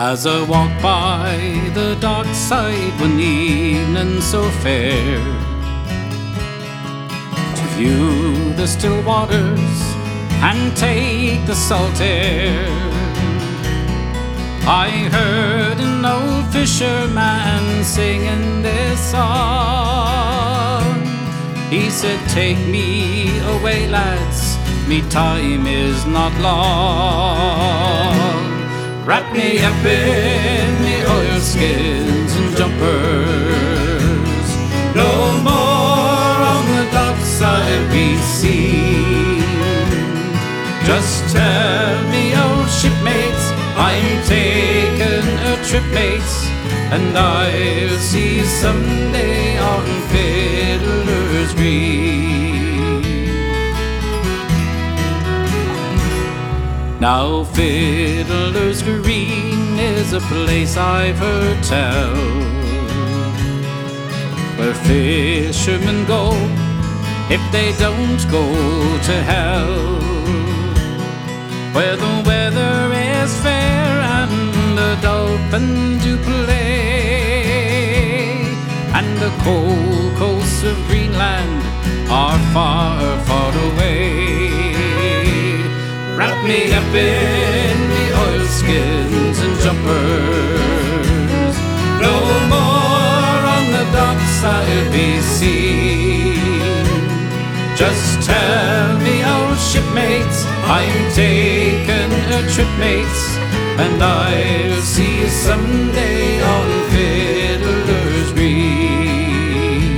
As I walk by the dark side one evening so fair, to view the still waters and take the salt air, I heard an old fisherman singing this song. He said, "Take me away, lads, me time is not long. Wrap me up in me oilskins and jumpers. No more on the docks I'll be seen. Just tell me, old shipmates, I'm taking a trip, mates, and I'll see you someday on Fiddler's Green." Now Fiddler's Green is a place I've heard tell, where fishermen go if they don't go to hell, where the weather is fair and the dolphins do play, and the cold coasts of Greenland are far, far away. Wrap me up in the oilskins and jumpers. No more on the docks I'll be seen. Just tell me, old shipmates, I'm taking a trip, mates, and I'll see you someday on Fiddler's Green.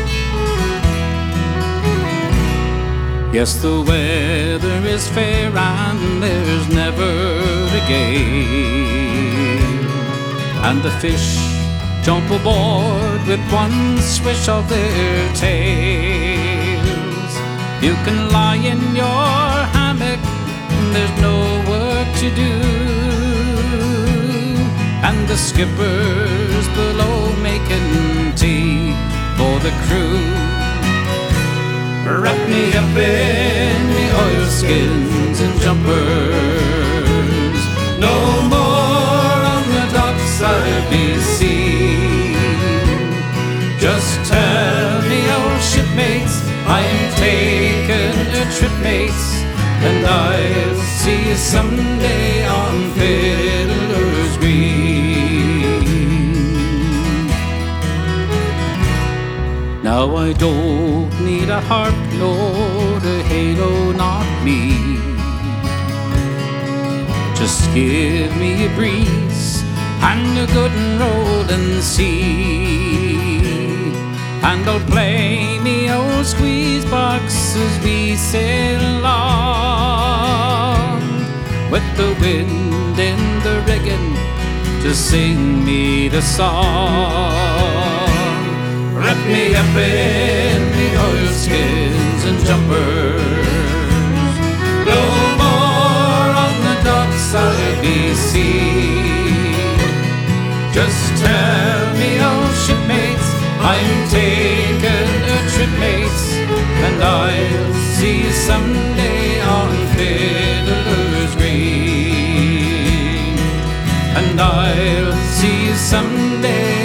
Yes, the weather is fair and there's never a gale, and the fish jump aboard with one swish of their tails. You can lie in your hammock, there's no work to do, and the skipper's below making tea for the crew. Wrap me up in the oilskins and jumpers. No more on the docks I'll be seen. Just tell me, old shipmates, I'm taking a trip, mates, and I'll see you someday on Fiddler's Green. Now I don't need a harp nor a halo, not me. Just give me a breeze and a good rolling sea, and I'll play me old squeeze box as we sail along, with the wind in the rigging to sing me the song. Wrap me up in the oilskins and jumpers. No more on the docks I'll be seen. Just tell me, old shipmates, I'm taking a trip, mates, and I'll see you someday on Fiddler's Green. And I'll see you someday